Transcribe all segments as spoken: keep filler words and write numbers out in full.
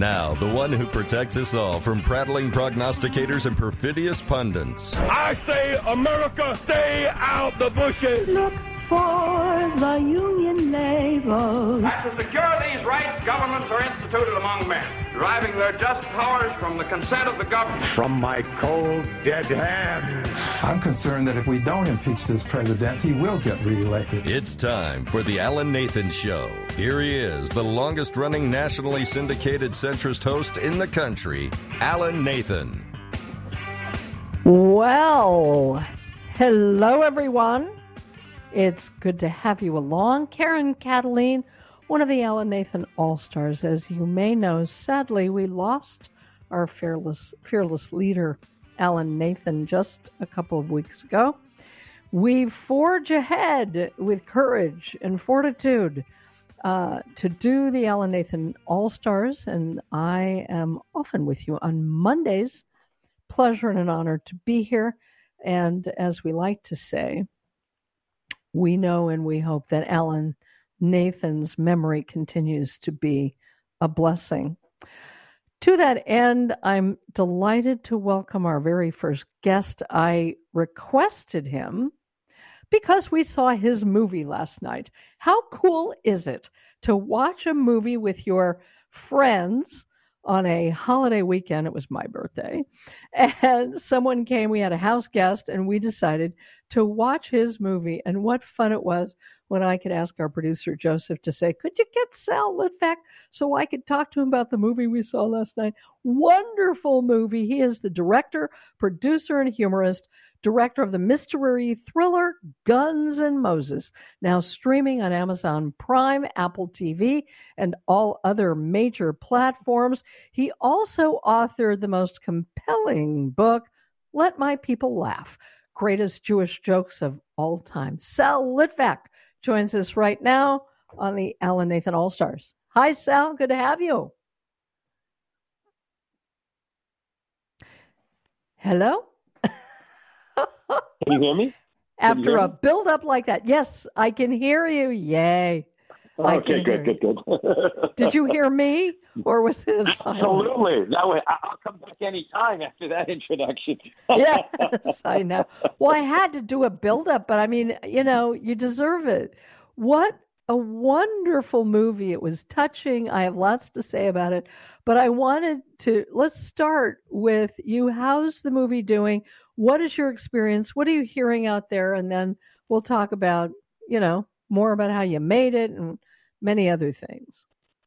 now, the one who protects us all from prattling prognosticators and perfidious pundits. I say, America, stay out the bushes. Look for the Union label. And to secure these rights, governments are instituted among men, deriving their just powers from the consent of the government. From my cold, dead hands. I'm concerned that if we don't impeach this president, he will get reelected. It's time for the Alan Nathan Show. Here he is, the longest-running nationally syndicated centrist host in the country, Alan Nathan. Well, hello, everyone. It's good to have you along. Karen Cataline, one of the Alan Nathan All-Stars. As you may know, sadly, we lost our fearless, fearless leader, Alan Nathan, just a couple of weeks ago. We forge ahead with courage and fortitude uh, to do the Alan Nathan All-Stars, and I am often with you on Mondays. Pleasure and an honor to be here. And as we like to say, we know and we hope that Alan Nathan's memory continues to be a blessing. To that end, I'm delighted to welcome our very first guest. I requested him because we saw his movie last night. How cool is it to watch a movie with your friends on a holiday weekend? It was my birthday, and someone came, we had a house guest, and we decided to watch his movie. And what fun it was when I could ask our producer, Joseph, to say, could you get Sal Litvak so I could talk to him about the movie we saw last night? Wonderful movie. He is the director, producer, and humorist, director of the mystery thriller Guns N' Moses, now streaming on Amazon Prime, Apple T V, and all other major platforms. He also authored the most compelling book, Let My People Laugh, Greatest Jewish Jokes of All Time. Sal Litvak joins us right now on the Alan Nathan All-Stars. Hi, Sal. Good to have you. Hello? Can you hear me? After hear a me? build-up like that, yes, I can hear you. Yay. I Okay, good, good, good, good. Did you hear me, or was it a silence? Absolutely. No, I'll come back any time after that introduction. Yes, I know. Well, I had to do a build-up, but I mean, you know, you deserve it. What a wonderful movie. It was touching. I have lots to say about it, but I wanted to, let's start with you. How's the movie doing? What is your experience? What are you hearing out there? And then we'll talk about, you know, more about how you made it and many other things.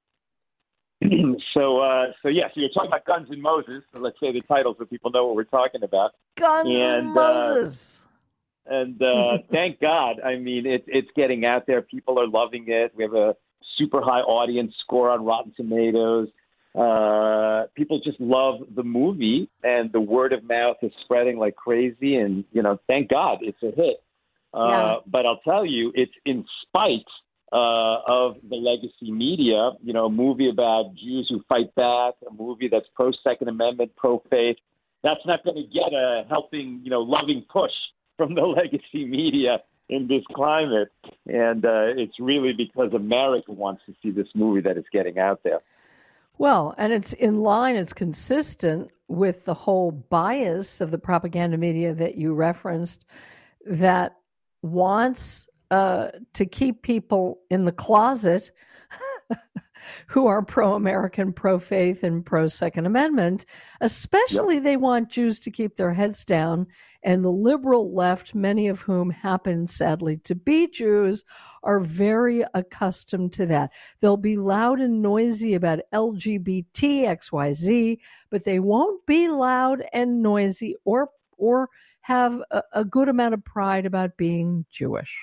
so, uh, so yes, you're talking about Guns N' Moses. So let's say the title so people know what we're talking about. Guns and, N' Moses. Uh, and uh, thank God. I mean, it, it's getting out there. People are loving it. We have a super high audience score on Rotten Tomatoes. Uh, people just love the movie, and the word of mouth is spreading like crazy. And, you know, thank God it's a hit. Uh, Yeah. But I'll tell you, it's in spite uh, of the legacy media, you know, a movie about Jews who fight back, a movie that's pro-Second Amendment, pro-faith. That's not going to get a helping, you know, loving push from the legacy media in this climate. And uh, it's really because America wants to see this movie that it's getting out there. Well, and it's in line, it's consistent with the whole bias of the propaganda media that you referenced that wants uh, to keep people in the closet who are pro-American, pro-faith, and pro-Second Amendment. Especially yep. They want Jews to keep their heads down, and the liberal left, many of whom happen, sadly, to be Jews, are very accustomed to that. They'll be loud and noisy about L G B T, X Y Z, but they won't be loud and noisy or or have a, a good amount of pride about being Jewish.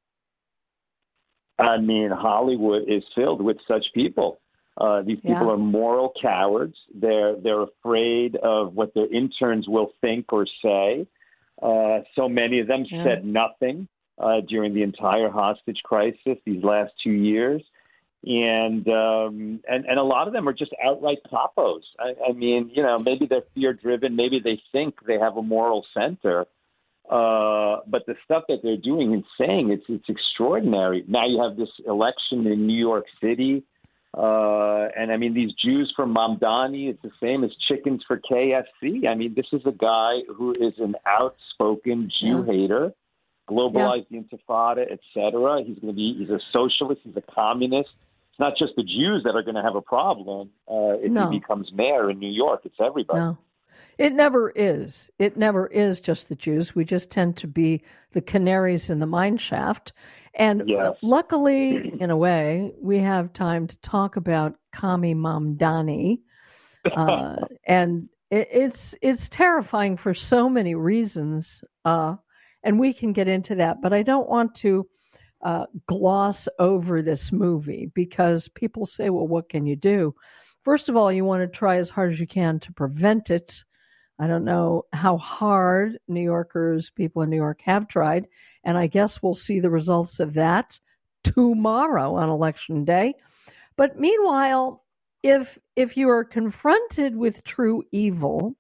I mean, Hollywood is filled with such people. Uh, these people Yeah. are moral cowards. They're they're afraid of what their interns will think or say. Uh, so many of them Yeah. said nothing uh, during the entire hostage crisis these last two years. And, um, and and a lot of them are just outright capos. I, I mean, you know, maybe they're fear-driven. Maybe they think they have a moral center. Uh, but the stuff that they're doing and saying, it's it's extraordinary. Now you have this election in New York City. Uh, and I mean, these Jews from Mamdani, it's the same as chickens for K F C. I mean, this is a guy who is an outspoken Jew yeah. hater, globalized yeah. the Intifada, et cetera. He's going to be, he's a socialist, he's a communist. It's not just the Jews that are going to have a problem uh, if no. he becomes mayor in New York. It's everybody. No. It never is. It never is just the Jews. We just tend to be the canaries in the mine shaft. And yes. luckily, in a way, we have time to talk about Kami Mamdani. Uh, and it, it's it's terrifying for so many reasons. Uh, and we can get into that. But I don't want to uh, gloss over this movie because people say, well, what can you do? First of all, you want to try as hard as you can to prevent it. I don't know how hard New Yorkers, people in New York have tried, and I guess we'll see the results of that tomorrow on Election Day. But meanwhile, if if you are confronted with true evil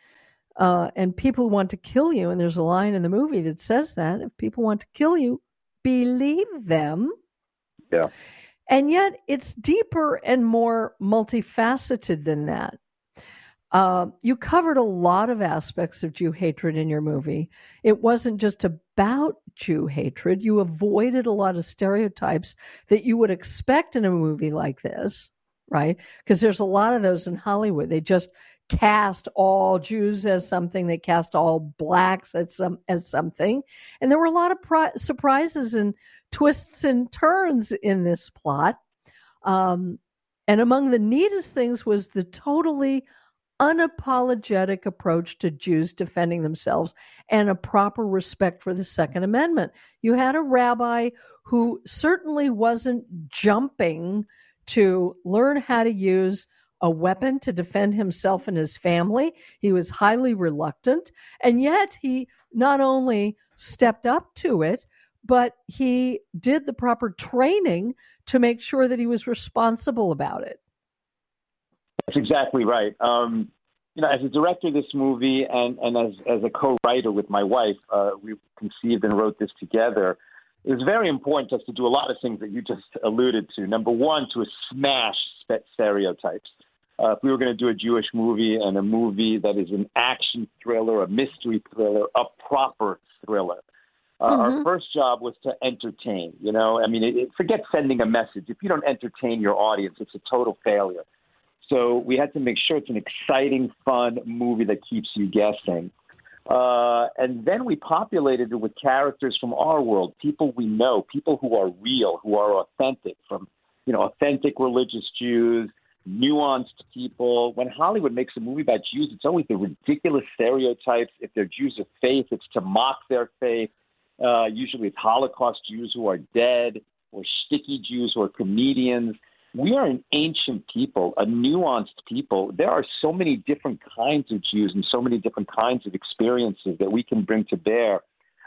uh, and people want to kill you, and there's a line in the movie that says that, if people want to kill you, believe them. Yeah. And yet it's deeper and more multifaceted than that. Uh, you covered a lot of aspects of Jew hatred in your movie. It wasn't just about Jew hatred. You avoided a lot of stereotypes that you would expect in a movie like this, right? Because there's a lot of those in Hollywood. They just cast all Jews as something. They cast all blacks as, some, as something. And there were a lot of pri- surprises and twists and turns in this plot. Um, and among the neatest things was the totally unapologetic approach to Jews defending themselves and a proper respect for the Second Amendment. You had a rabbi who certainly wasn't jumping to learn how to use a weapon to defend himself and his family. He was highly reluctant, and yet he not only stepped up to it, but he did the proper training to make sure that he was responsible about it. That's exactly right. Um, you know, as a director of this movie and, and as, as a co-writer with my wife, uh, we conceived and wrote this together. It was very important to us to do a lot of things that you just alluded to. Number one, to smash stereotypes. Uh, if we were going to do a Jewish movie and a movie that is an action thriller, a mystery thriller, a proper thriller, Uh, mm-hmm. Our first job was to entertain, you know, I mean, it, it, forget sending a message. If you don't entertain your audience, it's a total failure. So we had to make sure it's an exciting, fun movie that keeps you guessing. Uh, and then we populated it with characters from our world, people we know, people who are real, who are authentic, from, you know, authentic religious Jews, nuanced people. When Hollywood makes a movie about Jews, it's always the ridiculous stereotypes. If they're Jews of faith, it's to mock their faith. Uh, usually it's Holocaust Jews who are dead, or sticky Jews who are comedians. We are an ancient people, a nuanced people. There are so many different kinds of Jews and so many different kinds of experiences that we can bring to bear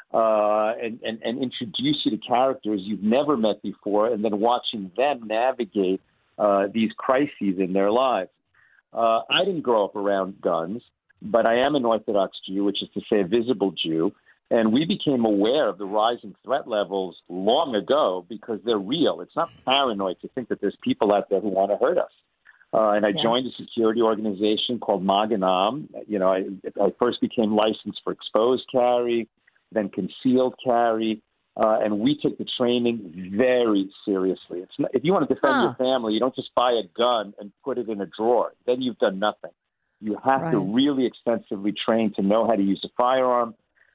uh, and, and, and introduce you to characters you've never met before, and then watching them navigate uh, these crises in their lives. Uh, I didn't grow up around guns, but I am an Orthodox Jew, which is to say a visible Jew. And we became aware of the rising threat levels long ago because they're real. It's not paranoid to think that there's people out there who want to hurt us. Uh, and I yeah. joined a security organization called Magen Am. You know, I, I first became licensed for exposed carry, then concealed carry, uh, and we took the training very seriously. It's not, if you want to defend huh. your family, you don't just buy a gun and put it in a drawer. Then you've done nothing. You have right. to really extensively train to know how to use a firearm.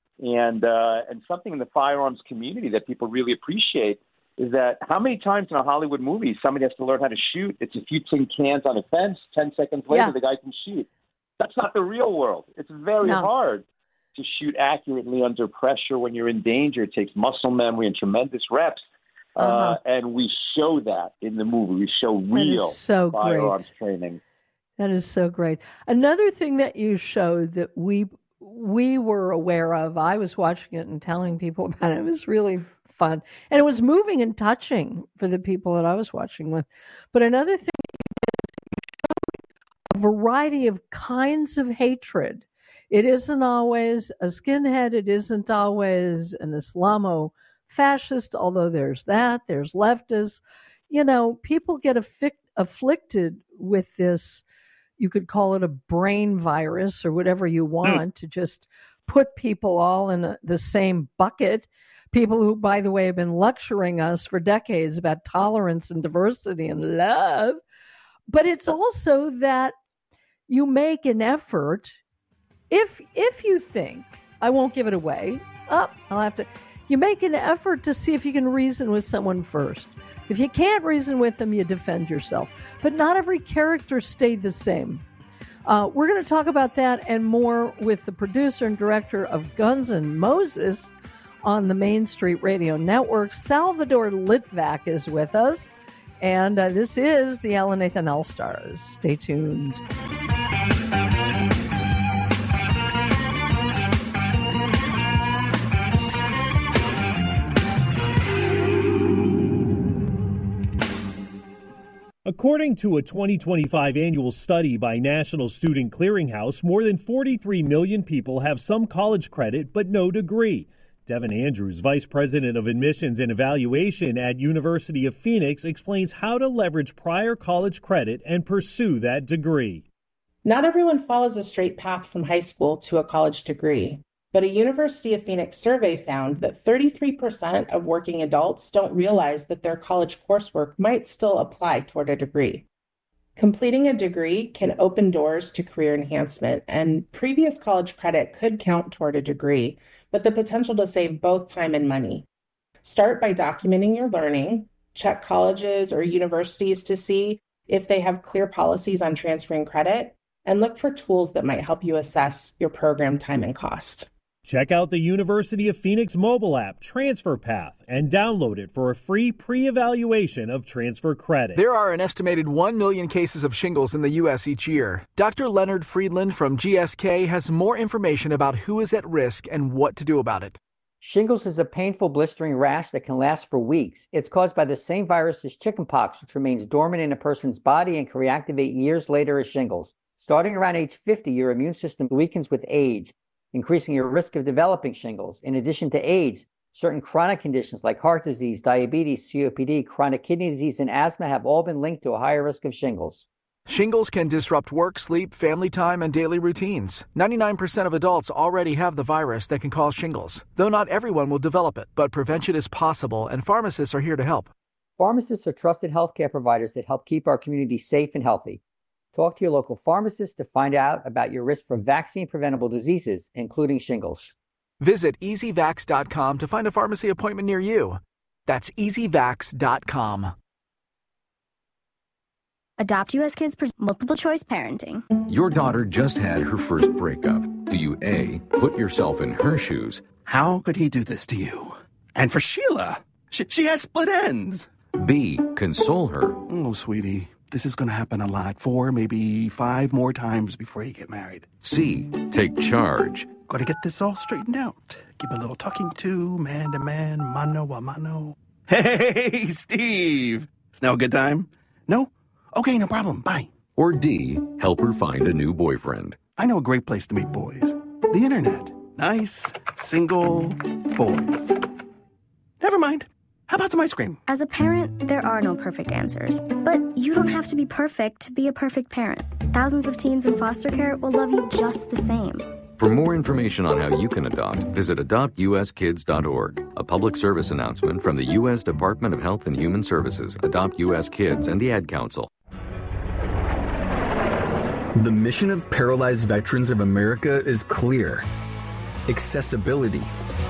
And uh, and something in the firearms community that people really appreciate is that how many times in a Hollywood movie somebody has to learn how to shoot? It's a few tin cans on a fence. Ten seconds later, yeah. the guy can shoot. That's not the real world. It's very no. hard to shoot accurately under pressure when you're in danger. It takes muscle memory and tremendous reps. Uh-huh. Uh, and we show that in the movie. We show real so firearms great. training. That is so great. Another thing that you showed that we we were aware of, I was watching it and telling people about it. It was really fun. And it was moving and touching for the people that I was watching with. But another thing is you showed a variety of kinds of hatred. It isn't always a skinhead. It isn't always an Islamo-fascist, although there's that. There's leftists. You know, people get affi- afflicted with this, you could call it a brain virus or whatever you want, mm. to just put people all in a, the same bucket. People who, by the way, have been lecturing us for decades about tolerance and diversity and love. But it's also that you make an effort. If if you think, I won't give it away, oh, I'll have to, you make an effort to see if you can reason with someone first. If you can't reason with them, you defend yourself. But not every character stayed the same. Uh, we're going to talk about that and more with the producer and director of Guns N' Moses on the Main Street Radio Network. Salvador Litvak is with us, and uh, this is the Alan Nathan All-Stars. Stay tuned. According to a twenty twenty-five annual study by National Student Clearinghouse, more than forty-three million people have some college credit but no degree. Devin Andrews, Vice President of Admissions and Evaluation at University of Phoenix, explains how to leverage prior college credit and pursue that degree. Not everyone follows a straight path from high school to a college degree, but a University of Phoenix survey found that thirty-three percent of working adults don't realize that their college coursework might still apply toward a degree. Completing a degree can open doors to career enhancement, and previous college credit could count toward a degree, with the potential to save both time and money. Start by documenting your learning, check colleges or universities to see if they have clear policies on transferring credit, and look for tools that might help you assess your program time and cost. Check out the University of Phoenix mobile app, Transfer Path, and download it for a free pre-evaluation of transfer credit. There are an estimated one million cases of shingles in the U S each year. Doctor Leonard Friedland from G S K has more information about who is at risk and what to do about it. Shingles is a painful blistering rash that can last for weeks. It's caused by the same virus as chickenpox, which remains dormant in a person's body and can reactivate years later as shingles. Starting around age fifty, your immune system weakens with age, increasing your risk of developing shingles. In addition to AIDS, certain chronic conditions like heart disease, diabetes, C O P D, chronic kidney disease, and asthma have all been linked to a higher risk of shingles. Shingles can disrupt work, sleep, family time, and daily routines. ninety-nine percent of adults already have the virus that can cause shingles, though not everyone will develop it, but prevention is possible, and pharmacists are here to help. Pharmacists are trusted healthcare providers that help keep our community safe and healthy. Talk to your local pharmacist to find out about your risk for vaccine-preventable diseases, including shingles. Visit easy vax dot com to find a pharmacy appointment near you. That's easy vax dot com. Adopt U S Kids presents multiple choice parenting. Your daughter just had her first breakup. Do you A, put yourself in her shoes? How could he do this to you? And for Sheila, she, she has split ends. B, console her. Oh, sweetie, this is going to happen a lot. Four, maybe five more times before you get married. C, take charge. Got to get this all straightened out. Give a little talking to, man to man, mano a mano. Hey, Steve. It's now a good time? No? Okay, no problem. Bye. Or D, help her find a new boyfriend. I know a great place to meet boys. The internet. Nice, single boys. Never mind. How about some ice cream? As a parent, there are no perfect answers. But you don't have to be perfect to be a perfect parent. Thousands of teens in foster care will love you just the same. For more information on how you can adopt, visit adopt u s kids dot org. A public service announcement from the U S Department of Health and Human Services, Adopt U S Kids, and the Ad Council. The mission of Paralyzed Veterans of America is clear. Accessibility.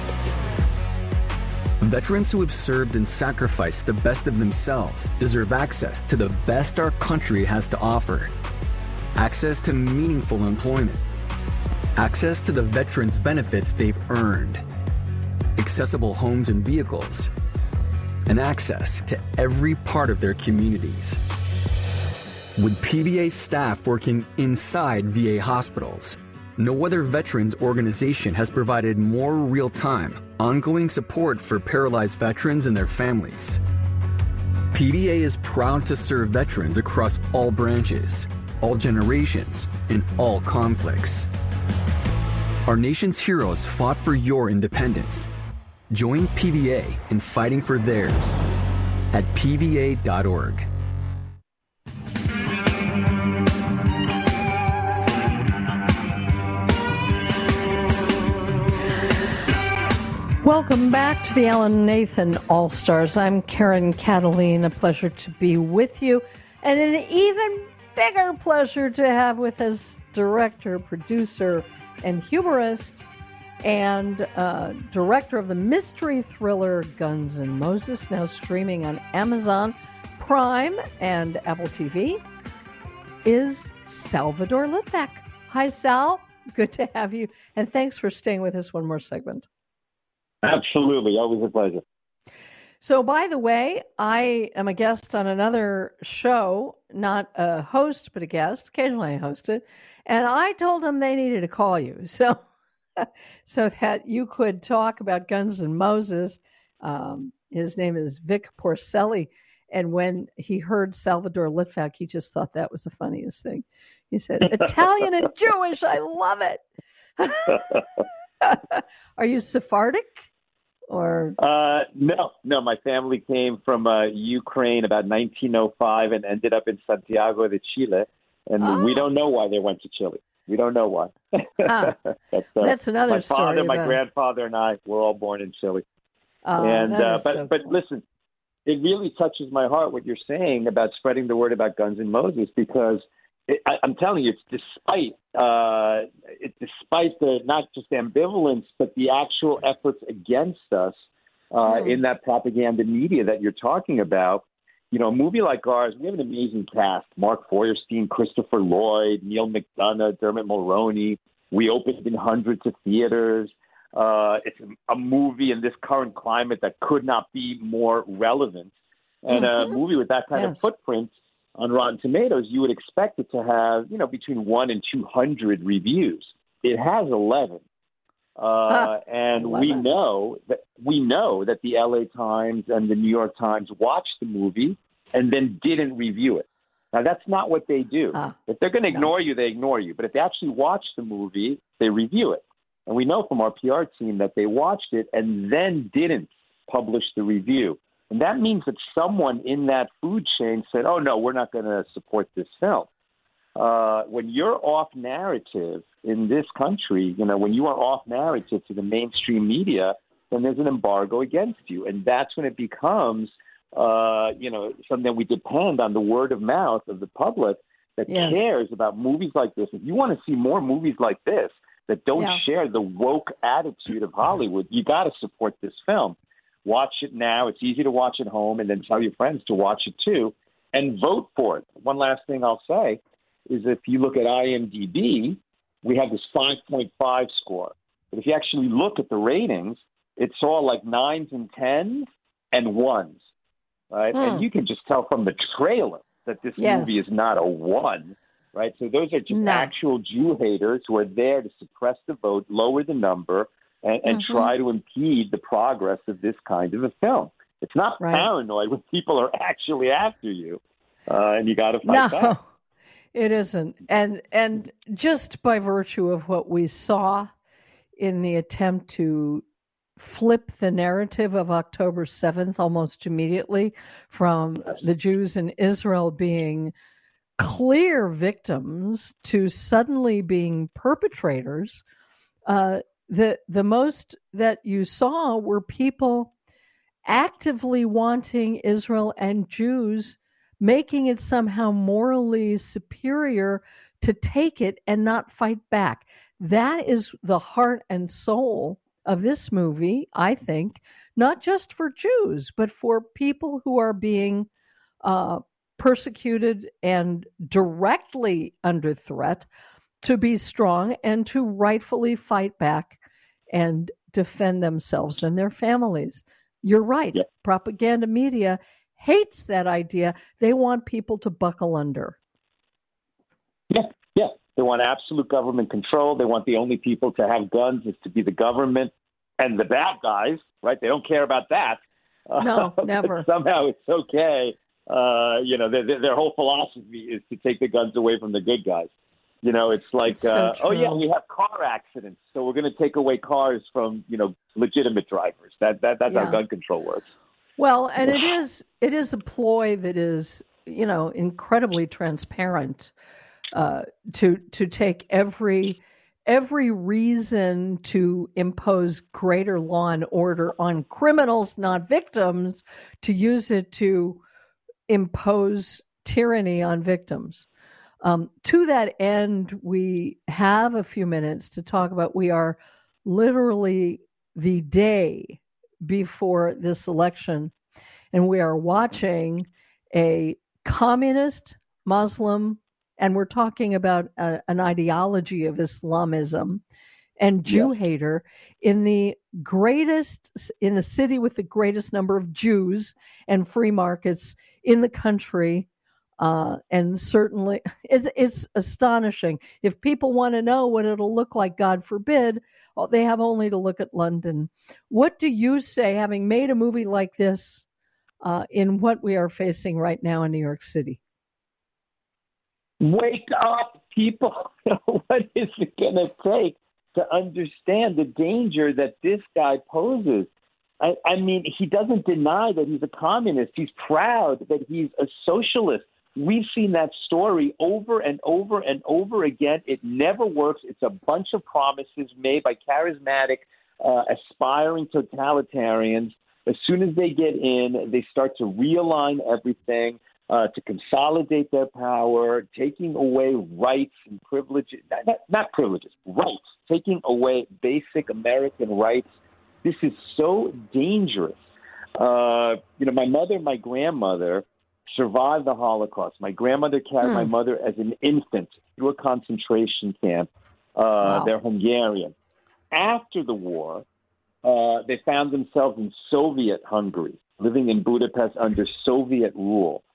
Veterans who have served and sacrificed the best of themselves deserve access to the best our country has to offer. Access to meaningful employment. Access to the veterans' benefits they've earned. Accessible homes and vehicles. And access to every part of their communities. With P V A staff working inside V A hospitals, no other veterans organization has provided more real-time, ongoing support for paralyzed veterans and their families. P V A is proud to serve veterans across all branches, all generations, and all conflicts. Our nation's heroes fought for your independence. Join P V A in fighting for theirs at P V A dot org. Welcome back to the Alan Nathan All-Stars. I'm Karen Cataline. A pleasure to be with you. And an even bigger pleasure to have with us director, producer, and humorist, and uh, director of the mystery thriller Guns N' Moses, now streaming on Amazon Prime and Apple T V, is Salvador Litvak. Hi, Sal. Good to have you. And thanks for staying with us one more segment. Absolutely. Always a pleasure. So, by the way, I am a guest on another show, not a host, but a guest. Occasionally I host it. And I told them they needed to call you. So, so that you could talk about Guns N' Moses. Um, his name is Vic Porcelli. And when he heard Salvador Litvak, he just thought that was the funniest thing. He said, Italian and Jewish, I love it. Are you Sephardic? Or uh, no, no. My family came from uh, Ukraine about nineteen oh five and ended up in Santiago de Chile. And oh. we don't know why they went to Chile. We don't know why. Ah, that's, uh, that's another my story. My father, my about... grandfather, and I were all born in Chile. Oh, and uh, but so but cool. listen, it really touches my heart what you're saying about spreading the word about Guns N' Moses, because it, I, I'm telling you, it's despite uh, it's despite the not just ambivalence, but the actual efforts against us uh, mm. in that propaganda media that you're talking about. You know, a movie like ours, we have an amazing cast: Mark Feuerstein, Christopher Lloyd, Neil McDonough, Dermot Mulroney. We opened in hundreds of theaters. Uh, it's a, a movie in this current climate that could not be more relevant. And mm-hmm. a movie with that kind yes. of footprint on Rotten Tomatoes, you would expect it to have, you know, between one and two hundred reviews. It has eleven, uh, huh. and eleven. we know that we know that the L A Times and the New York Times watched the movie and then didn't review it. Now, that's not what they do. Huh. If they're going to ignore no. you, they ignore you. But if they actually watch the movie, they review it. And we know from our P R team that they watched it and then didn't publish the review. And that means that someone in that food chain said, oh, no, we're not going to support this film. Uh, when you're off narrative in this country, you know, when you are off narrative to the mainstream media, then there's an embargo against you. And that's when it becomes, uh, you know, something that we depend on the word of mouth of the public that yes. cares about movies like this. If you want to see more movies like this that don't yeah. share the woke attitude of Hollywood, you got to support this film. Watch it now. It's easy to watch at home, and then tell your friends to watch it too, and vote for it. One last thing I'll say is if you look at I M D B, we have this five point five score. But if you actually look at the ratings, it's all like nines and tens and ones, right? Hmm. And you can just tell from the trailer that this yes. movie is not a one, right? So those are just no. actual Jew haters who are there to suppress the vote, lower the number, and, and mm-hmm. try to impede the progress of this kind of a film. It's not right. paranoid when people are actually after you, uh, and you got to fight no, back. No, it isn't. And and just by virtue of what we saw in the attempt to flip the narrative of October seventh almost immediately from the Jews in Israel being clear victims to suddenly being perpetrators, uh, the the most that you saw were people actively wanting Israel and Jews, making it somehow morally superior to take it and not fight back. That is the heart and soul of this movie, I think, not just for Jews, but for people who are being uh, persecuted and directly under threat, to be strong and to rightfully fight back and defend themselves and their families. You're right. Yep. Propaganda media hates that idea. They want people to buckle under. Yeah, yeah. They want absolute government control. They want the only people to have guns is to be the government and the bad guys, right? They don't care about that. No, uh, never. Somehow it's okay. Uh, you know, their, their whole philosophy is to take the guns away from the good guys. You know, it's like, it's so uh, oh, yeah, we have car accidents, so we're going to take away cars from, you know, legitimate drivers. That that That's yeah. how gun control works. Well, and it is it is a ploy that is, you know, incredibly transparent uh, to to take every every reason to impose greater law and order on criminals, not victims, to use it to impose tyranny on victims. Um, to that end, we have a few minutes to talk about, we are literally the day before this election, and we are watching a communist Muslim, and we're talking about a, an ideology of Islamism and Jew yeah. hater in the greatest, in the city with the greatest number of Jews and free markets in the country. Uh, and certainly it's, it's astonishing. If people want to know what it'll look like, God forbid, well, they have only to look at London. What do you say, having made a movie like this, uh, in what we are facing right now in New York City? Wake up, people. What is it going to take to understand the danger that this guy poses? I, I mean, he doesn't deny that he's a communist. He's proud that he's a socialist. We've seen that story over and over and over again. It never works. It's a bunch of promises made by charismatic, uh, aspiring totalitarians. As soon as they get in, they start to realign everything, uh, to consolidate their power, taking away rights and privileges, not, not privileges, rights, taking away basic American rights. This is so dangerous. Uh, you know, my mother and my grandmother survived the Holocaust. My grandmother carried hmm. my mother as an infant to a concentration camp. Uh, wow. They're Hungarian. After the war, uh, they found themselves in Soviet Hungary, living in Budapest under Soviet rule.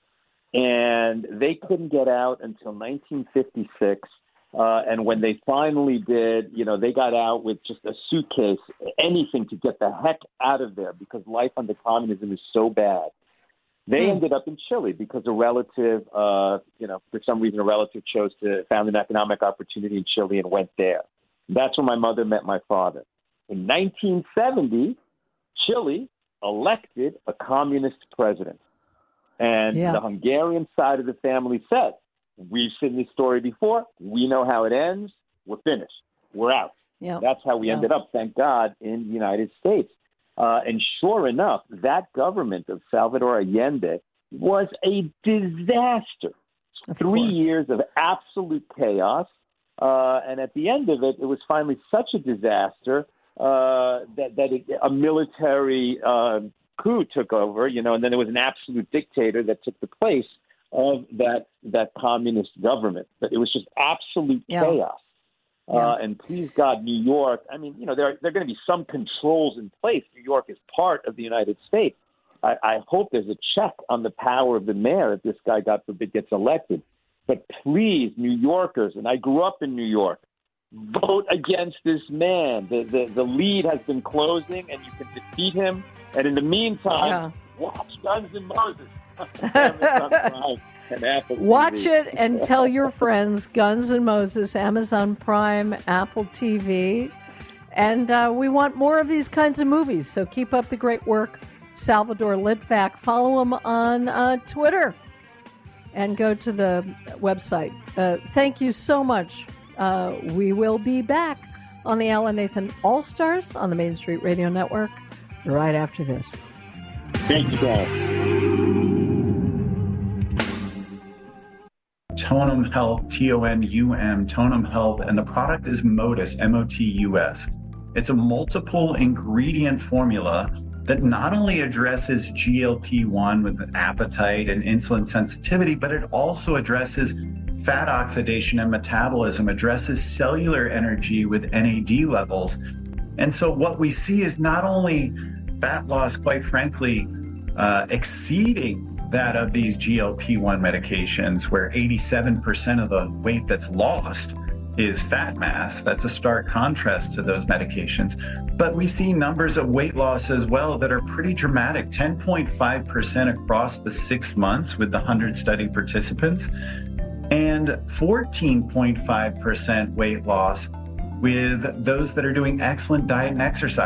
And they couldn't get out until nineteen fifty-six. Uh, and when they finally did, you know, they got out with just a suitcase, anything to get the heck out of there because life under communism is so bad. They mm. ended up in Chile because a relative, uh, you know, for some reason a relative chose to found an economic opportunity in Chile and went there. That's when my mother met my father. In nineteen seventy, Chile elected a communist president. And yeah. the Hungarian side of the family said, we've seen this story before. We know how it ends. We're finished. We're out. Yeah. That's how we yeah. ended up, thank God, in the United States. Uh, and sure enough, that government of Salvador Allende was a disaster. Of Three course. years of absolute chaos. Uh, and at the end of it, it was finally such a disaster uh, that, that it, a military uh, coup took over, you know, and then there was an absolute dictator that took the place of that that communist government. But it was just absolute yeah. chaos. Yeah. Uh, and please God, New York, I mean, you know, there are, there are going to be some controls in place. New York is part of the United States. I, I hope there's a check on the power of the mayor if this guy, God forbid, gets elected. But please, New Yorkers, and I grew up in New York, vote against this man. The, the, the lead has been closing, and you can defeat him. And in the meantime, yeah. watch Guns N' Moses. Watch it and tell your friends. Guns N' Moses, Amazon Prime, Apple T V. And uh, we want more of these kinds of movies. So keep up the great work. Salvador Litvak. Follow him on uh, Twitter. And go to the website. Uh, thank you so much. Uh, we will be back on the Alan Nathan All-Stars on the Main Street Radio Network right after this. Thank you, guys. Tonum Health, T O N U M, Tonum Health, and the product is Motus, M O T U S. It's a multiple ingredient formula that not only addresses G L P one with appetite and insulin sensitivity, but it also addresses fat oxidation and metabolism, addresses cellular energy with N A D levels. And so what we see is not only fat loss, quite frankly, uh, exceeding that of these G L P one medications, where eighty-seven percent of the weight that's lost is fat mass. That's a stark contrast to those medications. But we see numbers of weight loss as well that are pretty dramatic, ten point five percent across the six months with the one hundred study participants, and fourteen point five percent weight loss with those that are doing excellent diet and exercise.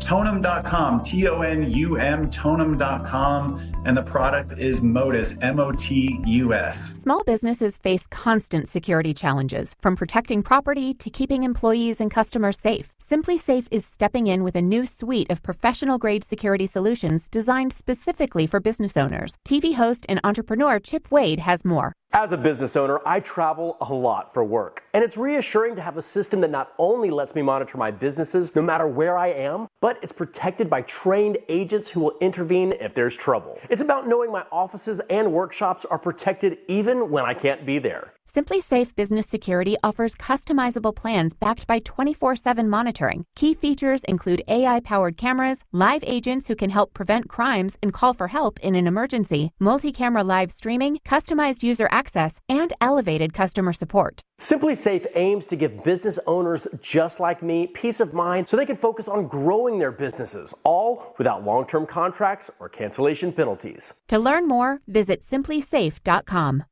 tonum dot com, T O N U M, tonum dot com, and the product is Motus, M O T U S. Small businesses face constant security challenges, from protecting property to keeping employees and customers safe. SimpliSafe is stepping in with a new suite of professional-grade security solutions designed specifically for business owners. T V host and entrepreneur Chip Wade has more. As a business owner, I travel a lot for work, and it's reassuring to have a system that not only lets me monitor my businesses no matter where I am, but it's protected by trained agents who will intervene if there's trouble. It's about knowing my offices and workshops are protected even when I can't be there. SimpliSafe Business Security offers customizable plans backed by twenty-four seven monitoring. Key features include A I-powered cameras, live agents who can help prevent crimes and call for help in an emergency, multi-camera live streaming, customized user access, and elevated customer support. SimpliSafe aims to give business owners just like me peace of mind so they can focus on growing their businesses, all without long-term contracts or cancellation penalties. To learn more, visit simply safe dot com.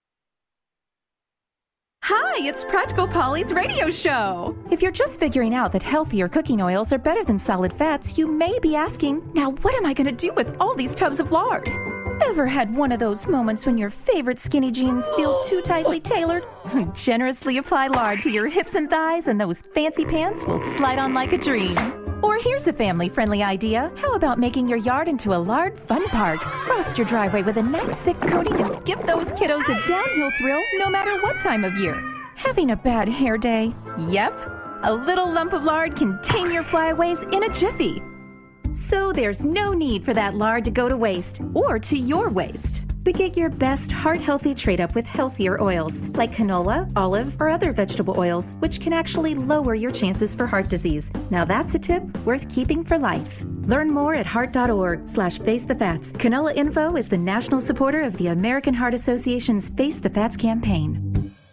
Hi, it's Practical Polly's radio show. If you're just figuring out that healthier cooking oils are better than solid fats, you may be asking, now what am I going to do with all these tubs of lard? Ever had one of those moments when your favorite skinny jeans feel too tightly tailored? Generously apply lard to your hips and thighs and those fancy pants will slide on like a dream. Or here's a family-friendly idea. How about making your yard into a lard fun park? Frost your driveway with a nice thick coating and give those kiddos a downhill thrill no matter what time of year. Having a bad hair day? Yep. A little lump of lard can tame your flyaways in a jiffy. So there's no need for that lard to go to waste or to your waste. But get your best heart-healthy trade-up with healthier oils like canola, olive, or other vegetable oils, which can actually lower your chances for heart disease. Now that's a tip worth keeping for life. Learn more at heart.org slash face the fats. Canola Info is the national supporter of the American Heart Association's Face the Fats campaign.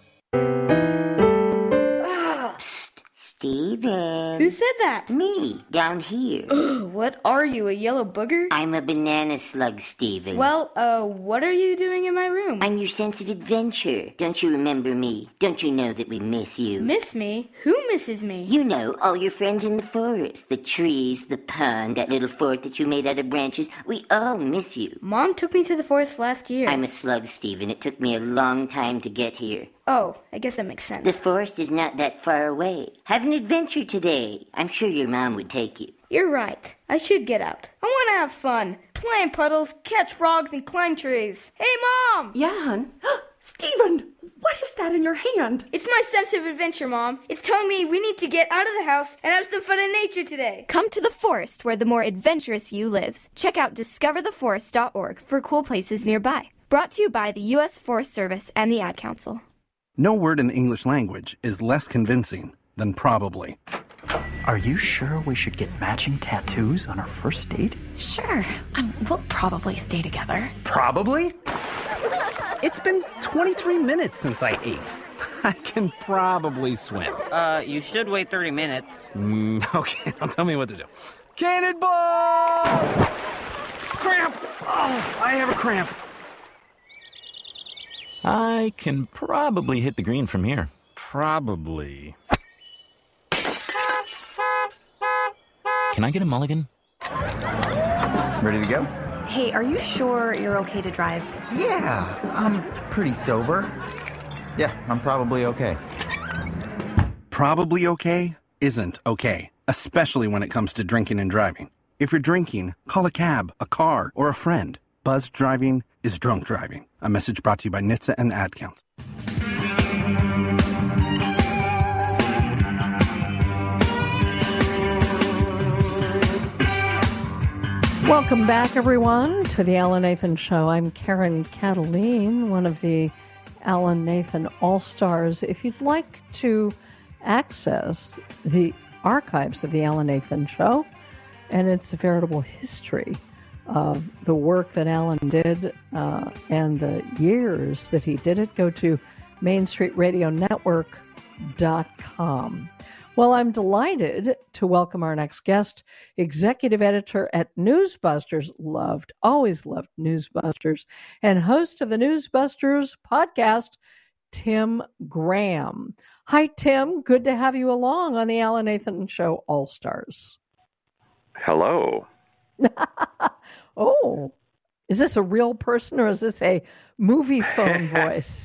Steven. Who said that? Me, down here. Ugh, what are you, a yellow booger? I'm a banana slug, Steven. Well, uh, what are you doing in my room? I'm your sense of adventure. Don't you remember me? Don't you know that we miss you? Miss me? Who misses me? You know, all your friends in the forest. The trees, the pond, that little fort that you made out of branches. We all miss you. Mom took me to the forest last year. I'm a slug, Steven. It took me a long time to get here. Oh, I guess that makes sense. The forest is not that far away. Have an adventure today. I'm sure your mom would take you. You're right. I should get out. I want to have fun. Play in puddles, catch frogs, and climb trees. Hey, Mom! Yeah, hon? Steven, what is that in your hand? It's my sense of adventure, Mom. It's telling me we need to get out of the house and have some fun in nature today. Come to the forest where the more adventurous you lives. Check out discover the forest dot org for cool places nearby. Brought to you by the U S Forest Service and the Ad Council. No word in the English language is less convincing than probably. Are you sure we should get matching tattoos on our first date? Sure. Um, we'll probably stay together. Probably? It's been twenty-three minutes since I ate. I can probably swim. Uh, you should wait thirty minutes. Mm, okay, now tell me what to do. Cannonball! Cramp! Oh, I have a cramp. I can probably hit the green from here. Probably. Can I get a mulligan? Ready to go? Hey, are you sure you're okay to drive? Yeah, I'm pretty sober. Yeah, I'm probably okay. Probably okay isn't okay, especially when it comes to drinking and driving. If you're drinking, call a cab, a car, or a friend. Buzzed driving is drunk driving. A message brought to you by N H T S A and the Ad Council. Welcome back, everyone, to the Alan Nathan Show. I'm Karen Cataline, one of the Alan Nathan All-Stars. If you'd like to access the archives of the Alan Nathan Show, and it's a veritable history of the work that Alan did uh, and the years that he did it, go to main street radio network dot com. Well, I'm delighted to welcome our next guest, executive editor at Newsbusters, loved, always loved Newsbusters, and host of the Newsbusters podcast, Tim Graham. Hi, Tim. Good to have you along on the Alan Nathan Show All-Stars. Hello. Oh, is this a real person or is this a movie phone voice?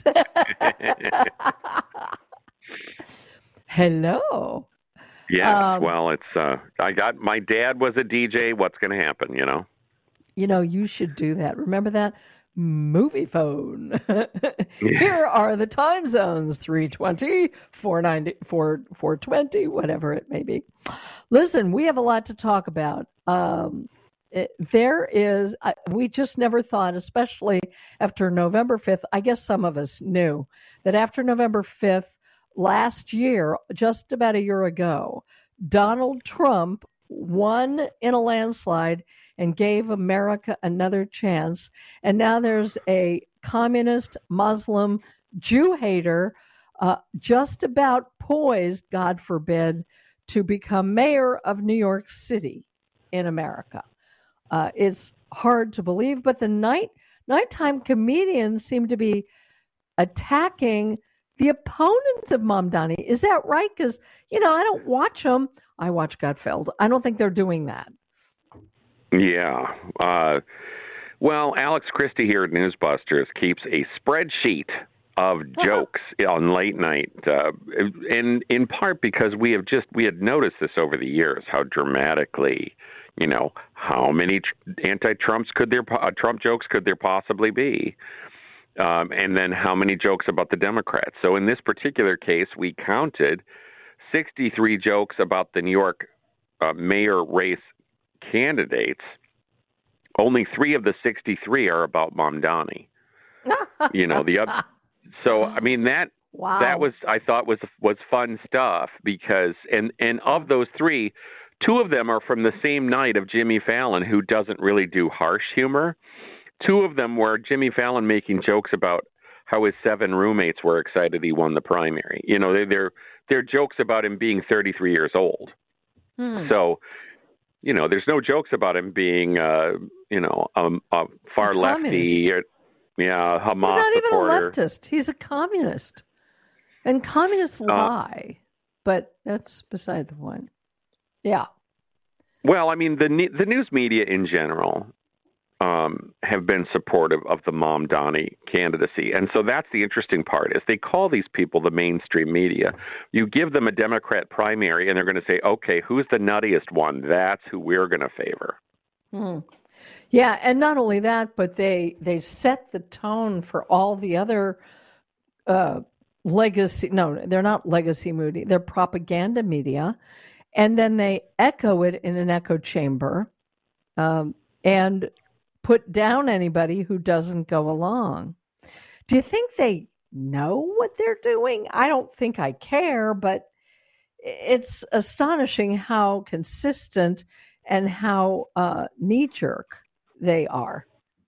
Hello. Yes. Um, well, it's. Uh, I got my dad was a D J. What's going to happen? You know. You know, you should do that. Remember that? Movie phone. Here are the time zones, three twenty, four ninety, four twenty, whatever it may be. Listen, we have a lot to talk about. Um, it, there is, uh, we just never thought, especially after November fifth, I guess some of us knew that after November fifth last year, just about a year ago, Donald Trump won in a landslide and gave America another chance. And now there's a communist, Muslim, Jew hater uh, just about poised, God forbid, to become mayor of New York City in America. Uh, it's hard to believe, but the night nighttime comedians seem to be attacking the opponents of Mamdani. Is that right? Because, you know, I don't watch them. I watch Gutfeld. I don't think they're doing that. Yeah. Uh, well, Alex Christie here at Newsbusters keeps a spreadsheet of jokes on late night, uh, and in part because we have just we had noticed this over the years how dramatically, you know, how many anti-Trumps could there uh, Trump jokes could there possibly be, um, and then how many jokes about the Democrats. So in this particular case, we counted sixty-three jokes about the New York uh, mayor race candidates. Only three of the sixty-three are about Mamdani. You know, the other. So I mean that wow. that was I thought was was fun stuff because and and of those three, two of them are from the same night of Jimmy Fallon, who doesn't really do harsh humor. Two of them were Jimmy Fallon making jokes about how his seven roommates were excited he won the primary. You know, they're they're, they're jokes about him being thirty-three years old. Hmm. So, you know, there's no jokes about him being, uh, you know, um, a far a lefty, or, yeah, Hamas He's not supporter. even a leftist. He's a communist, and communists uh, lie. But that's beside the point. Yeah. Well, I mean, the the news media in general um, have been supportive of the Mamdani candidacy, and so that's the interesting part. Is they call these people the mainstream media. You give them a Democrat primary, and they're going to say, "Okay, who's the nuttiest one? That's who we're going to favor." Hmm. Yeah, and not only that, but they they set the tone for all the other uh, legacy. No, they're not legacy media. They're propaganda media, and then they echo it in an echo chamber, um, and put down anybody who doesn't go along. Do you think they know what they're doing? I don't think I care, but it's astonishing how consistent and how uh, knee-jerk they are.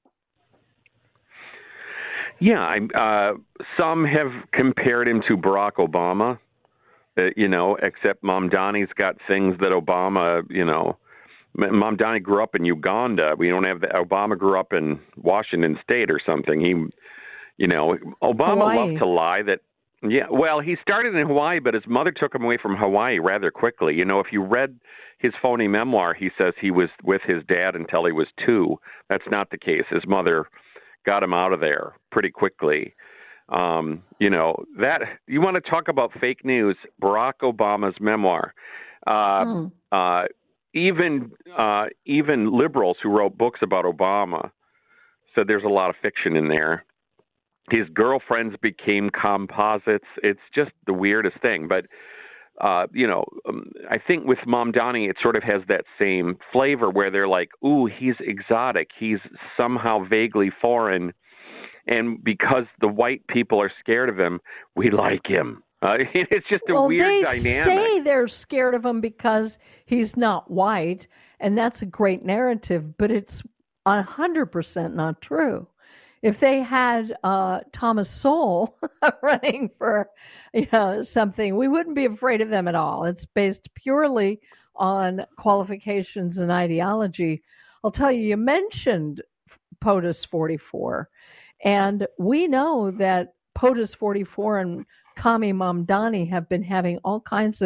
Yeah, I, uh, some have compared him to Barack Obama, uh, you know, except Mamdani's got things that Obama, you know, Mamdani grew up in Uganda. We don't have the, Obama grew up in Washington State or something. He, you know, Obama Hawaii. loved to lie that, yeah, well, he started in Hawaii, but his mother took him away from Hawaii rather quickly. You know, if you read his phony memoir, he says he was with his dad until he was two. That's not the case. His mother got him out of there pretty quickly. Um, you know, that you want to talk about fake news, Barack Obama's memoir. Uh, mm. uh, even uh, even liberals who wrote books about Obama said there's a lot of fiction in there. His girlfriends became composites. It's just the weirdest thing. But, uh, you know, um, I think with Mamdani, it sort of has that same flavor where they're like, ooh, he's exotic. He's somehow vaguely foreign. And because the white people are scared of him, we like him. Uh, it's just a well, weird they dynamic. Say they're scared of him because he's not white. And that's a great narrative, but it's one hundred percent not true. If they had uh, Thomas Sowell running for, you know, something, we wouldn't be afraid of them at all. It's based purely on qualifications and ideology. I'll tell you, you mentioned POTUS forty-four, and we know that POTUS forty-four and Kami Mamdani have been having all kinds of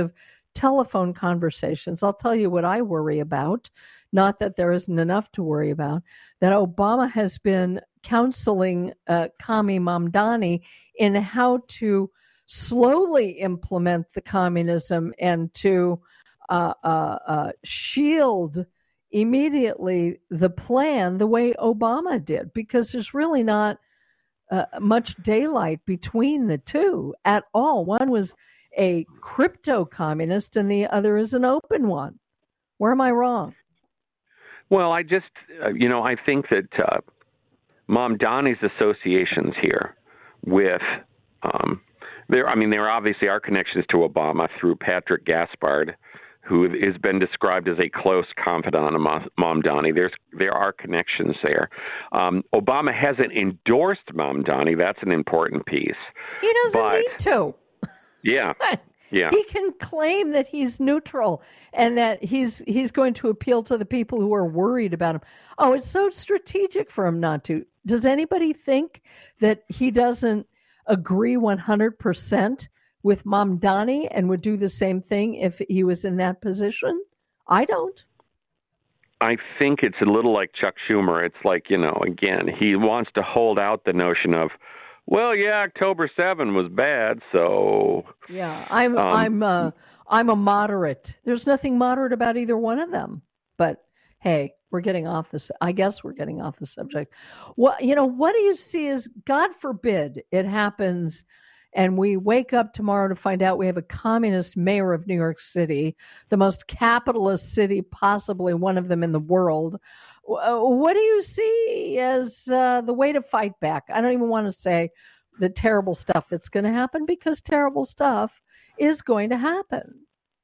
telephone conversations. I'll tell you what I worry about, not that there isn't enough to worry about, that Obama has been counseling uh, Kami Mamdani in how to slowly implement the communism and to uh, uh, uh, shield immediately the plan the way Obama did, because there's really not uh, much daylight between the two at all. One was a crypto communist and the other is an open one. Where am I wrong? Well, I just, uh, you know, I think that uh, Mamdani's associations here with, um, there, I mean, there obviously are connections to Obama through Patrick Gaspard, who has been described as a close confidant of Mamdani. There's, there are connections there. Um, Obama hasn't endorsed Mamdani. That's an important piece. He doesn't but, need to. Yeah. Yeah. He can claim that he's neutral and that he's he's going to appeal to the people who are worried about him. Oh, it's so strategic for him not to. Does anybody think that he doesn't agree one hundred percent with Mamdani and would do the same thing if he was in that position? I don't. I think it's a little like Chuck Schumer. It's like, you know, again, he wants to hold out the notion of, well, yeah, October seventh was bad, so yeah, I'm um, I'm uh, I'm a moderate. There's nothing moderate about either one of them. But hey, we're getting off this. I guess we're getting off the subject. What you know? What do you see is, God forbid it happens, and we wake up tomorrow to find out we have a communist mayor of New York City, the most capitalist city, possibly one of them in the world. What do you see as uh, the way to fight back? I don't even want to say the terrible stuff that's going to happen, because terrible stuff is going to happen.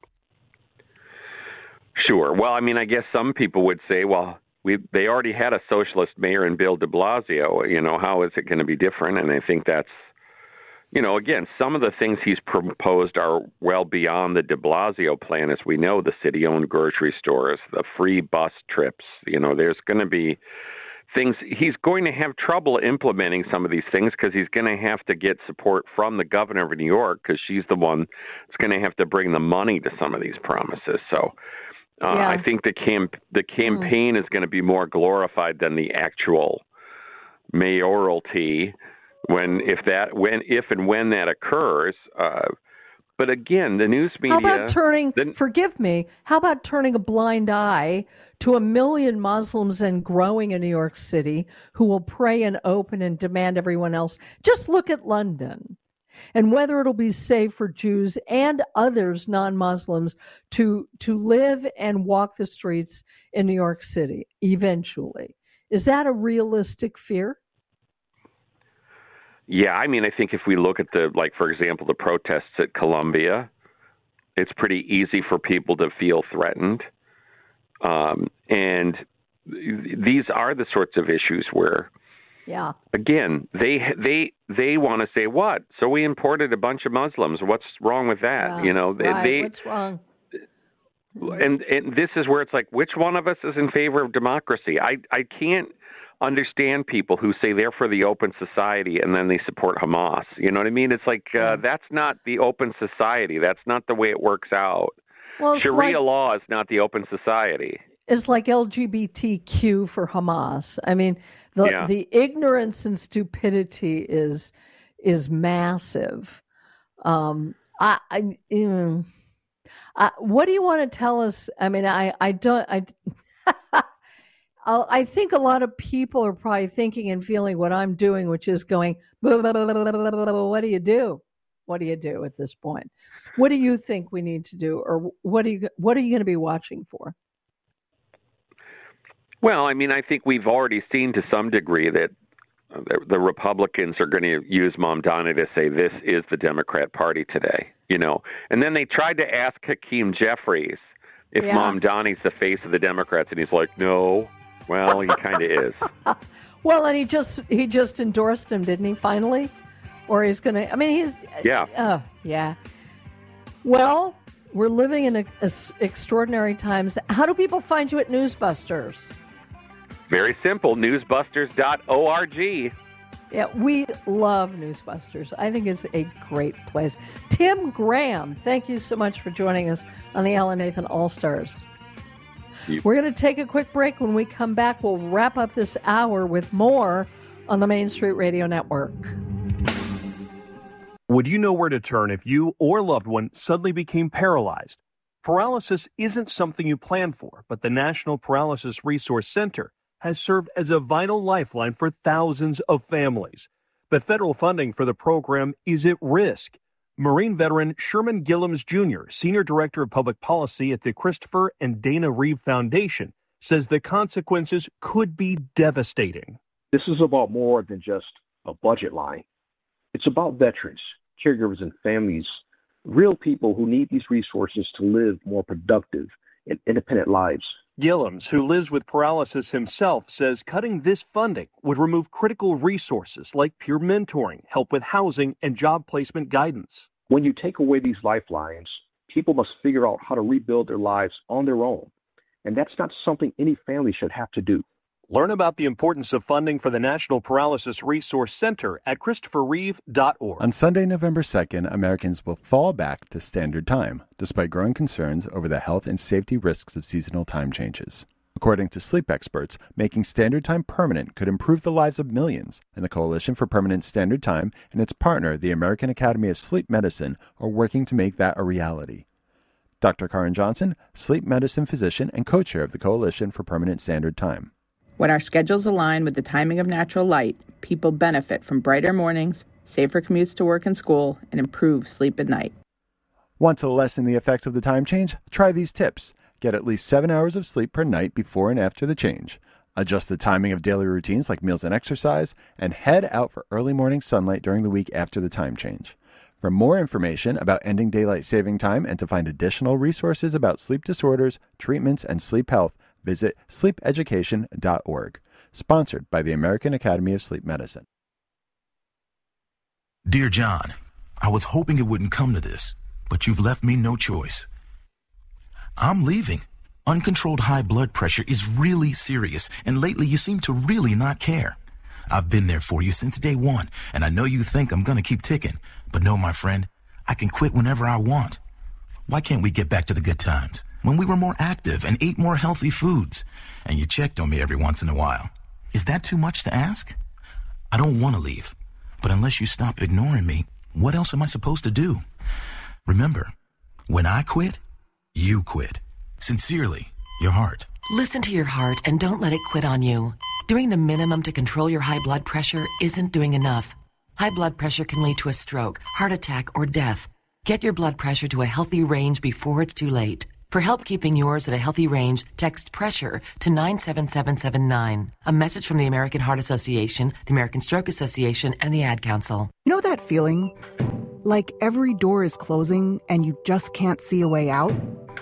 Sure. Well, I mean, I guess some people would say, well, we they already had a socialist mayor in Bill de Blasio. You know, how is it going to be different? And I think that's, you know, again, some of the things he's proposed are well beyond the de Blasio plan. As we know, the city-owned grocery stores, the free bus trips, you know, there's going to be things. He's going to have trouble implementing some of these things because he's going to have to get support from the governor of New York, because she's the one that's going to have to bring the money to some of these promises. So uh, yeah. I think the, camp- the campaign mm. is going to be more glorified than the actual mayoralty. When, if that, when, if and when that occurs, uh, but again, the news media. How about turning? The, forgive me. How about turning a blind eye to a million Muslims and growing in New York City who will pray and open and demand everyone else? Just look at London, and whether it'll be safe for Jews and others, non-Muslims, to to live and walk the streets in New York City eventually. Is that a realistic fear? Yeah, I mean, I think if we look at the, like, for example, the protests at Columbia, it's pretty easy for people to feel threatened. Um, and these are the sorts of issues where, yeah, again, they they they want to say, what? So we imported a bunch of Muslims. What's wrong with that? Yeah, you know, they, right. they what's wrong? And and this is where it's like, which one of us is in favor of democracy? I I can't understand people who say they're for the open society and then they support Hamas. You know what I mean? It's like, uh, that's not the open society. That's not the way it works out. Well, Sharia like, law is not the open society. It's like L G B T Q for Hamas. I mean, the yeah. the ignorance and stupidity is is massive. Um, I, I, mm, I what do you want to tell us? I mean, I, I don't, I. I think a lot of people are probably thinking and feeling what I'm doing, which is going, blah, blah, blah, blah, blah, blah, blah. What do you do? What do you do at this point? What do you think we need to do, or what are you what are you going to be watching for? Well, I mean, I think we've already seen to some degree that the, the Republicans are going to use Mamdani to say this is the Democrat Party today, you know. And then they tried to ask Hakeem Jeffries if yeah. Mamdani's the face of the Democrats, and he's like, no. Well, he kind of is. Well, and he just he just endorsed him, didn't he? Finally, or he's going to. I mean, he's yeah, uh, yeah. Well, we're living in a, a extraordinary times. How do people find you at Newsbusters? Very simple. Newsbusters dot org. Yeah, we love Newsbusters. I think it's a great place. Tim Graham, thank you so much for joining us on the Alan Nathan All-Stars. You. We're going to take a quick break. When we come back, we'll wrap up this hour with more on the Main Street Radio Network. Would you know where to turn if you or loved one suddenly became paralyzed? Paralysis isn't something you plan for, but the National Paralysis Resource Center has served as a vital lifeline for thousands of families. But federal funding for the program is at risk. Marine veteran Sherman Gillums Junior, Senior Director of Public Policy at the Christopher and Dana Reeve Foundation, says the consequences could be devastating. This is about more than just a budget line. It's about veterans, caregivers, and families, real people who need these resources to live more productive and independent lives. Gillums, who lives with paralysis himself, says cutting this funding would remove critical resources like peer mentoring, help with housing, and job placement guidance. When you take away these lifelines, people must figure out how to rebuild their lives on their own. And that's not something any family should have to do. Learn about the importance of funding for the National Paralysis Resource Center at christopher reeve dot org. On Sunday, November second, Americans will fall back to standard time, despite growing concerns over the health and safety risks of seasonal time changes. According to sleep experts, making standard time permanent could improve the lives of millions, and the Coalition for Permanent Standard Time and its partner, the American Academy of Sleep Medicine, are working to make that a reality. Doctor Karen Johnson, sleep medicine physician and co-chair of the Coalition for Permanent Standard Time. When our schedules align with the timing of natural light, people benefit from brighter mornings, safer commutes to work and school, and improved sleep at night. Want to lessen the effects of the time change? Try these tips. Get at least seven hours of sleep per night before and after the change. Adjust the timing of daily routines like meals and exercise, and head out for early morning sunlight during the week after the time change. For more information about ending daylight saving time and to find additional resources about sleep disorders, treatments, and sleep health, visit sleep education dot org. Sponsored by the American Academy of Sleep Medicine. Dear John, I was hoping it wouldn't come to this, but you've left me no choice. I'm leaving. Uncontrolled high blood pressure is really serious, and lately you seem to really not care. I've been there for you since day one, and I know you think I'm going to keep ticking, but no, my friend, I can quit whenever I want. Why can't we get back to the good times? When we were more active and ate more healthy foods, and you checked on me every once in a while. Is that too much to ask? I don't want to leave, but unless you stop ignoring me, what else am I supposed to do? Remember, when I quit, you quit. Sincerely, your heart. Listen to your heart and don't let it quit on you. Doing the minimum to control your high blood pressure isn't doing enough. High blood pressure can lead to a stroke, heart attack, or death. Get your blood pressure to a healthy range before it's too late. For help keeping yours at a healthy range, text PRESSURE to nine seven seven seven nine. A message from the American Heart Association, the American Stroke Association, and the Ad Council. You know that feeling? Like every door is closing and you just can't see a way out?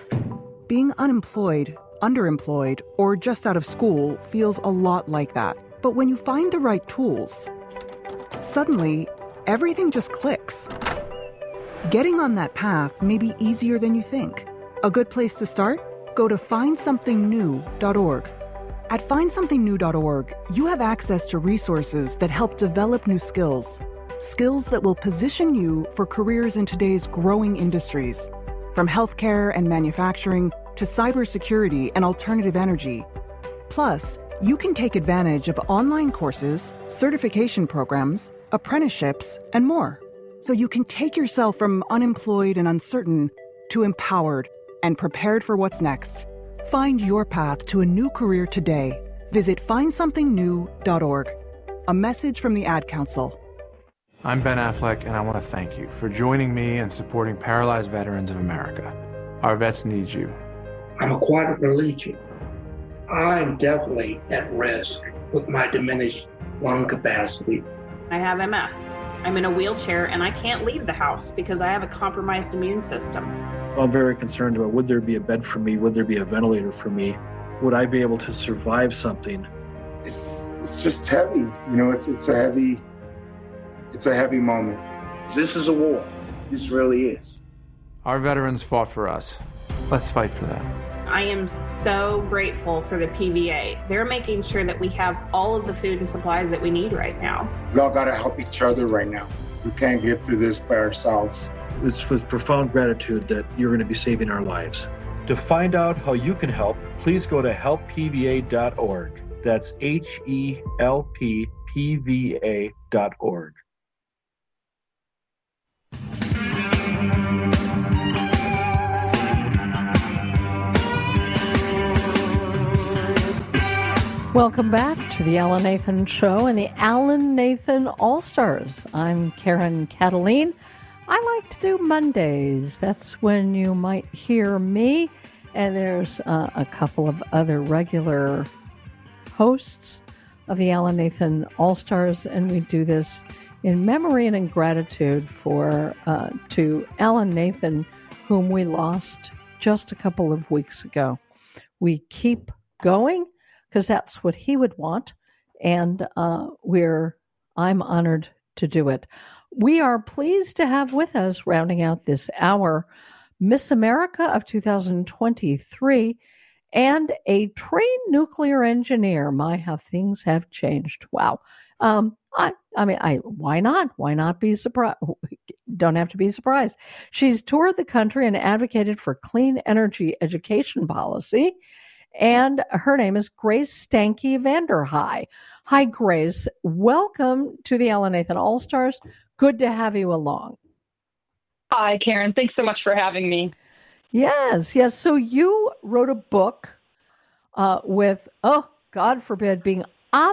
Being unemployed, underemployed, or just out of school feels a lot like that. But when you find the right tools, suddenly everything just clicks. Getting on that path may be easier than you think. A good place to start? Go to find something new dot org. At find something new dot org, you have access to resources that help develop new skills. Skills that will position you for careers in today's growing industries. From healthcare and manufacturing to cybersecurity and alternative energy. Plus, you can take advantage of online courses, certification programs, apprenticeships, and more. So you can take yourself from unemployed and uncertain to empowered and prepared for what's next. Find your path to a new career today. Visit find something new dot org. A message from the Ad Council. I'm Ben Affleck, and I want to thank you for joining me and supporting Paralyzed Veterans of America. Our vets need you. I'm a quadriplegic. I'm definitely at risk with my diminished lung capacity. I have M S. I'm in a wheelchair and I can't leave the house because I have a compromised immune system. I'm very concerned about would there be a bed for me? Would there be a ventilator for me? Would I be able to survive something? It's it's just heavy. You know, it's it's a heavy it's a heavy moment. This is a war. This really is. Our veterans fought for us. Let's fight for them. I am so grateful for the P V A. They're making sure that we have all of the food and supplies that we need right now. We all got to help each other right now. We can't get through this by ourselves. It's with profound gratitude that you're going to be saving our lives. To find out how you can help, please go to help P V A dot org. That's H E L P P V A dot org. Welcome back to the Alan Nathan Show and the Alan Nathan All-Stars. I'm Karen Cataline. I like to do Mondays. That's when you might hear me. And there's uh, a couple of other regular hosts of the Alan Nathan All-Stars. And we do this in memory and in gratitude for uh, to Alan Nathan, whom we lost just a couple of weeks ago. We keep going, because that's what he would want, and uh, we're I'm honored to do it. We are pleased to have with us, rounding out this hour, Miss America of two thousand twenty-three and a trained nuclear engineer. My, how things have changed. Wow. Um, I, I mean, I why not? Why not be surprised? Don't have to be surprised. She's toured the country and advocated for clean energy education policy. And her name is Grace Stanke Vanderhei. Hi, Grace. Welcome to the Alan Nathan All-Stars. Good to have you along. Hi, Karen. Thanks so much for having me. Yes, yes. So you wrote a book uh, with, oh, God forbid, being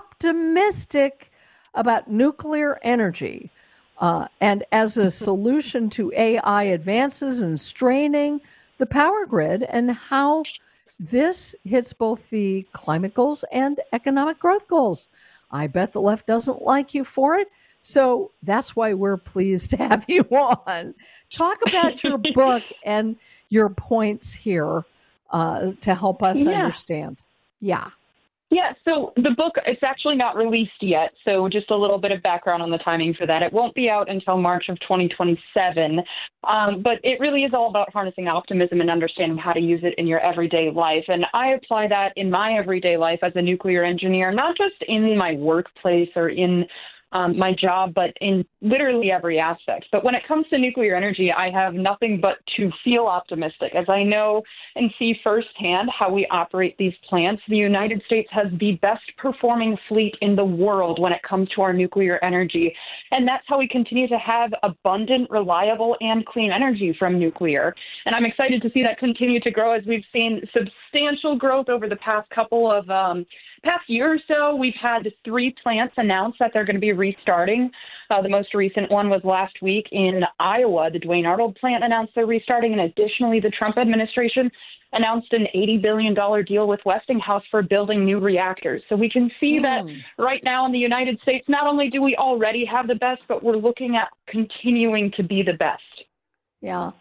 optimistic about nuclear energy uh, and as a solution to A I advances and straining the power grid, and how this hits both the climate goals and economic growth goals. I bet the left doesn't like you for it, so that's why we're pleased to have you on. Talk about your book and your points here uh, to help us yeah. understand. Yeah. Yeah, so the book, it's actually not released yet, so just a little bit of background on the timing for that. It won't be out until March of twenty twenty-seven, um, but it really is all about harnessing optimism and understanding how to use it in your everyday life. And I apply that in my everyday life as a nuclear engineer, not just in my workplace or in Um, my job, but in literally every aspect. But when it comes to nuclear energy, I have nothing but to feel optimistic, as I know and see firsthand how we operate these plants. The United States has the best performing fleet in the world when it comes to our nuclear energy. And that's how we continue to have abundant, reliable, and clean energy from nuclear. And I'm excited to see that continue to grow, as we've seen substantial growth over the past couple of um, past year or so. We've had three plants announce that they're going to be restarting. Uh, the most recent one was last week in Iowa. The Duane Arnold plant announced they're restarting. And additionally, the Trump administration announced an eighty billion dollars deal with Westinghouse for building new reactors. So we can see mm. that right now in the United States, not only do we already have the best, but we're looking at continuing to be the best. Yeah.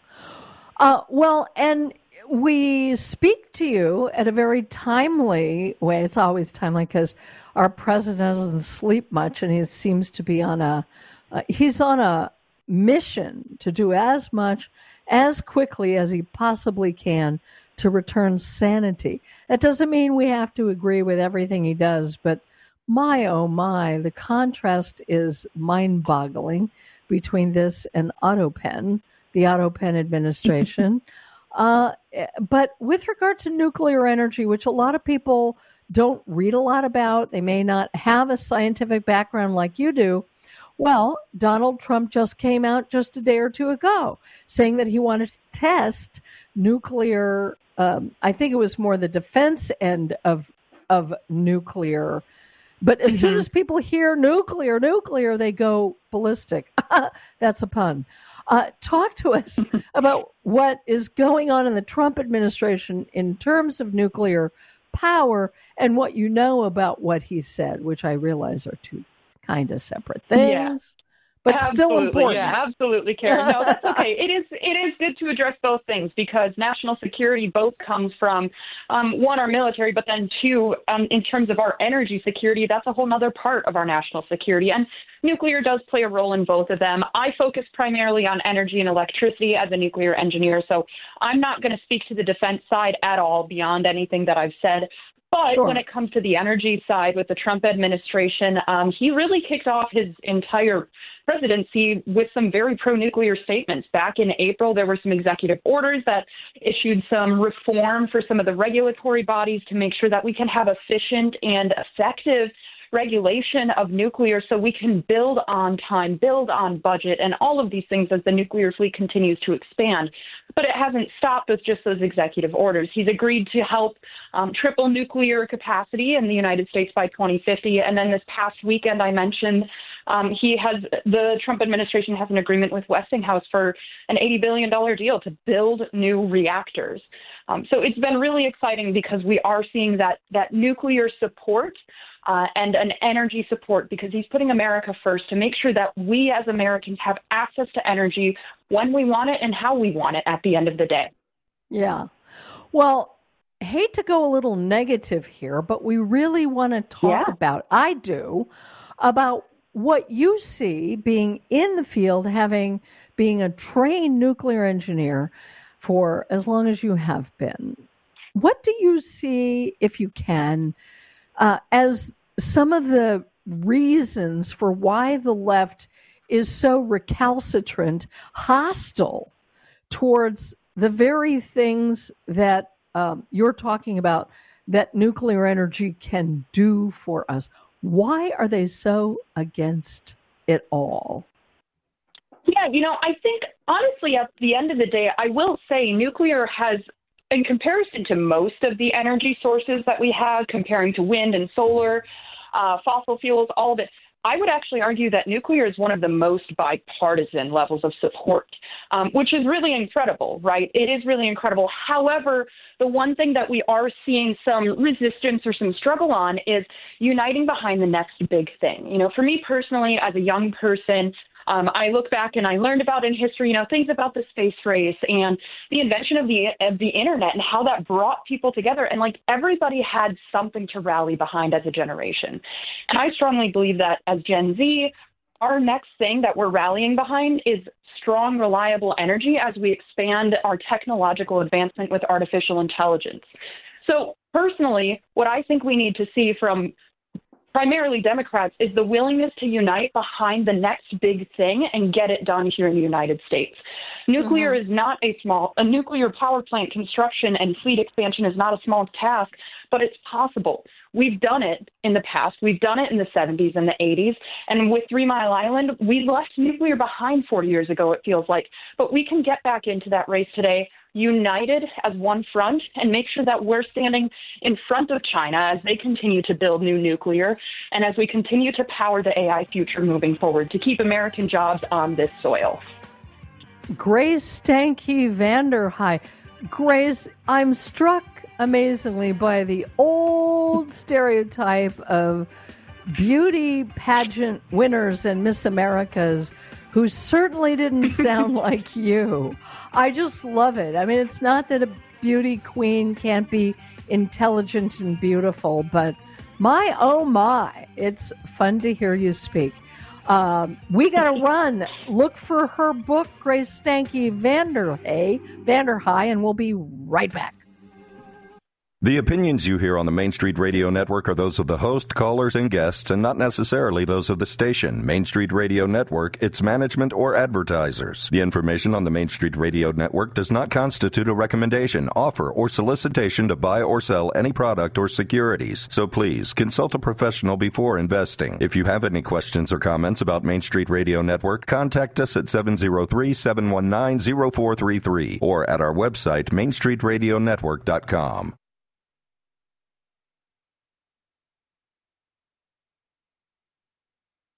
Uh, well, and we speak to you at a very timely way. It's always timely because our president doesn't sleep much, and he seems to be on a uh, he's on a mission to do as much as quickly as he possibly can to return sanity. That doesn't mean we have to agree with everything he does, but my oh my, the contrast is mind-boggling between this and AutoPen, the AutoPen administration. Uh, but with regard to nuclear energy, which a lot of people don't read a lot about, they may not have a scientific background like you do. Well, Donald Trump just came out just a day or two ago saying that he wanted to test nuclear. Um, I think it was more the defense end of of nuclear. But as mm-hmm. soon as people hear nuclear, nuclear, they go ballistic. That's a pun. Uh, talk to us about what is going on in the Trump administration in terms of nuclear power and what you know about what he said, which I realize are two kind of separate things. but absolutely, still important. Yeah, absolutely, Karen. No, that's okay. It is it is good to address both things because national security both comes from, um, one, our military, but then two, um, in terms of our energy security, that's a whole other part of our national security. And nuclear does play a role in both of them. I focus primarily on energy and electricity as a nuclear engineer, so I'm not going to speak to the defense side at all beyond anything that I've said. But Sure. when it comes to the energy side with the Trump administration, um, he really kicked off his entire presidency with some very pro-nuclear statements. Back in April, there were some executive orders that issued some reform for some of the regulatory bodies to make sure that we can have efficient and effective regulation of nuclear so we can build on time, build on budget, and all of these things as the nuclear fleet continues to expand. But it hasn't stopped with just those executive orders. He's agreed to help um, triple nuclear capacity in the United States by twenty fifty. And then this past weekend, I mentioned um, he has the Trump administration has an agreement with Westinghouse for an eighty billion dollars deal to build new reactors. Um, so it's been really exciting because we are seeing that that nuclear support uh, and an energy support because he's putting America first to make sure that we as Americans have access to energy when we want it and how we want it at the end of the day. Yeah. Well, hate to go a little negative here, but we really want to talk Yeah. about, I do, about what you see being in the field, having being a trained nuclear engineer for as long as you have been. What do you see, if you can, uh, as some of the reasons for why the left is so recalcitrant, hostile towards the very things that um, you're talking about that nuclear energy can do for us? Why are they so against it all? Yeah, you know, I think honestly, at the end of the day, I will say nuclear has, in comparison to most of the energy sources that we have, comparing to wind and solar, uh, fossil fuels, all of it, I would actually argue that nuclear is one of the most bipartisan levels of support, um, which is really incredible, right? It is really incredible. However, the one thing that we are seeing some resistance or some struggle on is uniting behind the next big thing. You know, for me personally, as a young person, Um, I look back and I learned about in history, you know, things about the space race and the invention of the of the internet and how that brought people together. And like everybody had something to rally behind as a generation. And I strongly believe that as Gen Z, our next thing that we're rallying behind is strong, reliable energy as we expand our technological advancement with artificial intelligence. So personally, what I think we need to see from primarily Democrats is the willingness to unite behind the next big thing and get it done here in the United States. Nuclear mm-hmm. is not a small, a nuclear power plant construction and fleet expansion is not a small task, but it's possible. We've done it in the past. We've done it in the seventies and the eighties. And with Three Mile Island, we left nuclear behind forty years ago, it feels like. But we can get back into that race today, united as one front, and make sure that we're standing in front of China as they continue to build new nuclear and as we continue to power the A I future moving forward to keep American jobs on this soil. Grace Stanke Vanderhei. Grace, I'm struck amazingly by the old stereotype of beauty pageant winners and Miss Americas who certainly didn't sound like you. I just love it. I mean, it's not that a beauty queen can't be intelligent and beautiful, but my, oh my, it's fun to hear you speak. Um, we got to run. Look for her book, Grace Stanke Vanderhei, Vanderhei, and we'll be right back. The opinions you hear on the Main Street Radio Network are those of the host, callers, and guests, and not necessarily those of the station, Main Street Radio Network, its management, or advertisers. The information on the Main Street Radio Network does not constitute a recommendation, offer, or solicitation to buy or sell any product or securities. So please, consult a professional before investing. If you have any questions or comments about Main Street Radio Network, contact us at seven oh three, seven one nine, oh four three three or at our website, main street radio network dot com.